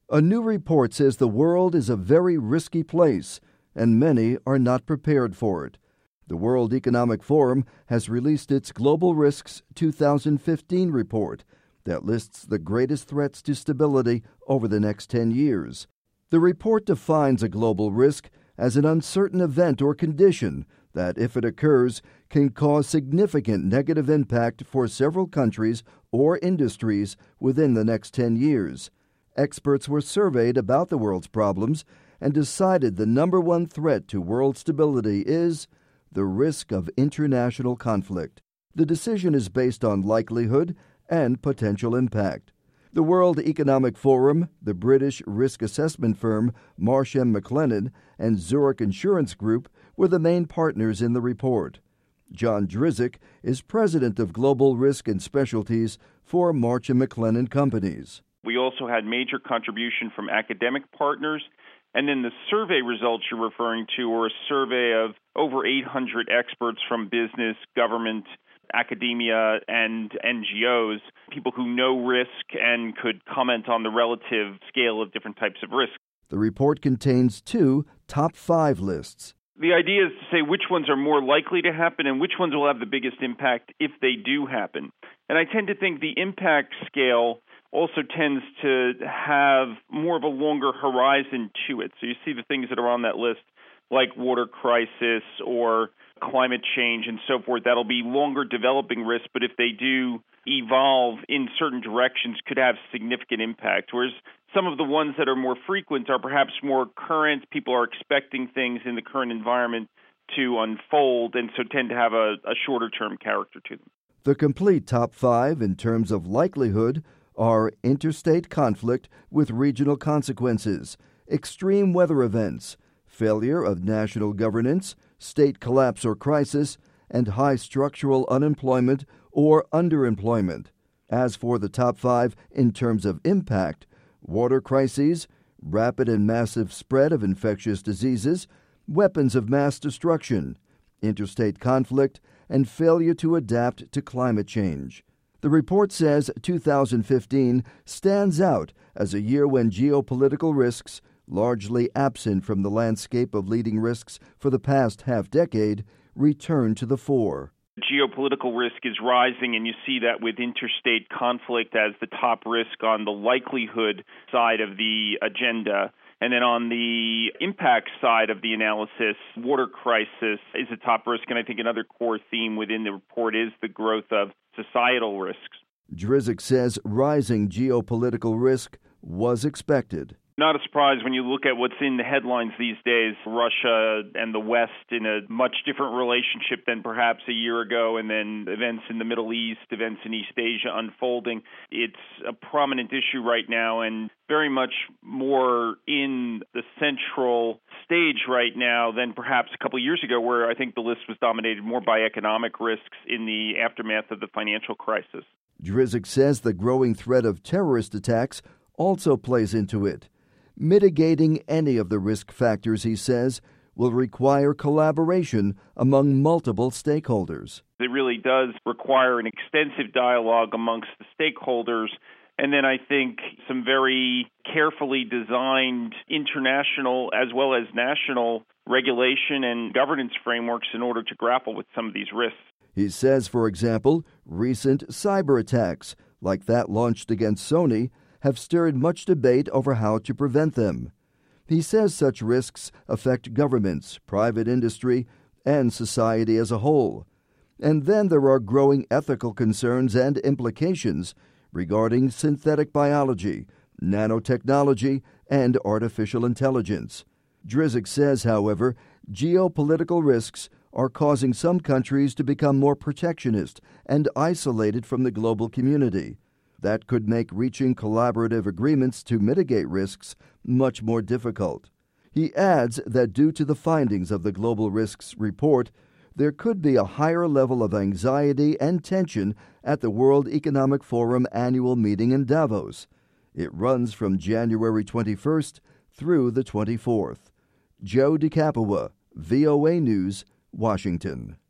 A new report says the world is a very risky place, and many are not prepared for it. The World Economic Forum has released its Global Risks 2015 report that lists the greatest threats to stability over the next 10 years. The report defines a global risk as an uncertain event or condition that, if it occurs, can cause significant negative impact for several countries or industries within the next 10 years. Experts were surveyed about the world's problems and decided the number one threat to world stability is the risk of international conflict. The decision is based on likelihood and potential impact. The World Economic Forum, the British risk assessment firm Marsh & McLennan, and Zurich Insurance Group were the main partners in the report. John Drzik is president of Global Risk and Specialties for Marsh & McLennan Companies. We also had major contribution from academic partners. And then the survey results you're referring to were a survey of over 800 experts from business, government, academia, and NGOs, people who know risk and could comment on the relative scale of different types of risk. The report contains 2 top 5 lists. The idea is to say which ones are more likely to happen and which ones will have the biggest impact if they do happen. And I tend to think the impact scale also tends to have more of a longer horizon to it. So you see the things that are on that list, like water crisis or climate change and so forth, that'll be longer developing risks, but if they do evolve in certain directions, could have significant impact. Whereas some of the ones that are more frequent are perhaps more current. People are expecting things in the current environment to unfold and so tend to have a shorter-term character to them. The complete top 5 in terms of likelihood are interstate conflict with regional consequences, extreme weather events, failure of national governance, state collapse or crisis, and high structural unemployment or underemployment. As for the top 5 in terms of impact, water crises, rapid and massive spread of infectious diseases, weapons of mass destruction, interstate conflict, and failure to adapt to climate change. The report says 2015 stands out as a year when geopolitical risks, largely absent from the landscape of leading risks for the past half-decade, return to the fore. Geopolitical risk is rising, and you see that with interstate conflict as the top risk on the likelihood side of the agenda. And then on the impact side of the analysis, water crisis is a top risk. And I think another core theme within the report is the growth of societal risks. Drzik says rising geopolitical risk was expected. Not a surprise when you look at what's in the headlines these days. Russia and the West in a much different relationship than perhaps a year ago, and then events in the Middle East, events in East Asia unfolding. It's a prominent issue right now and very much more in the central stage right now than perhaps a couple of years ago, where I think the list was dominated more by economic risks in the aftermath of the financial crisis. Drzik says the growing threat of terrorist attacks also plays into it. Mitigating any of the risk factors, he says, will require collaboration among multiple stakeholders. It really does require an extensive dialogue amongst the stakeholders, and then I think some very carefully designed international as well as national regulation and governance frameworks in order to grapple with some of these risks. He says, for example, recent cyber attacks, like that launched against Sony, have stirred much debate over how to prevent them. He says such risks affect governments, private industry, and society as a whole. And then there are growing ethical concerns and implications regarding synthetic biology, nanotechnology, and artificial intelligence. Drzik says, however, geopolitical risks are causing some countries to become more protectionist and isolated from the global community. That could make reaching collaborative agreements to mitigate risks much more difficult. He adds that due to the findings of the Global Risks Report, there could be a higher level of anxiety and tension at the World Economic Forum annual meeting in Davos. It runs from January 21st through the 24th. Joe DeCapua, VOA News, Washington.